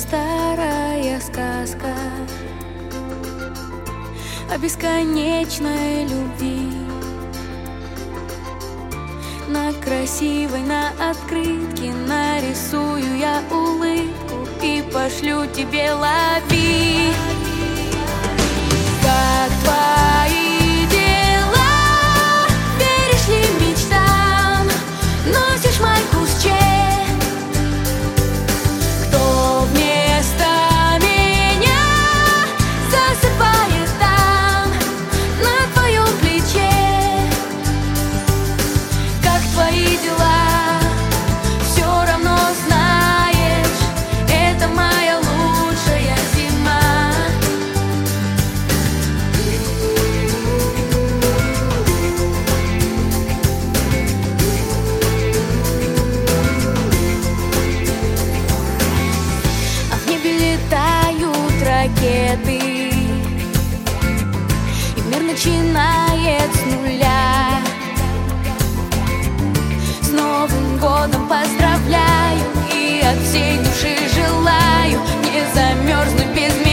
старая сказка о бесконечной любви. На красивой, на открытке нарисую я улыбку и пошлю тебе, лови. Как твои дела? Веришь ли мечтам? Носишь майку с чем? Кто вместо меня засыпает там, на твоем плече? Как твои дела? Все равно знаешь, это моя лучшая зима. А в небе летают ракеты, и мир начинает с нуля. С Новым годом поздравляю и от всей души желаю не замерзнуть без меня.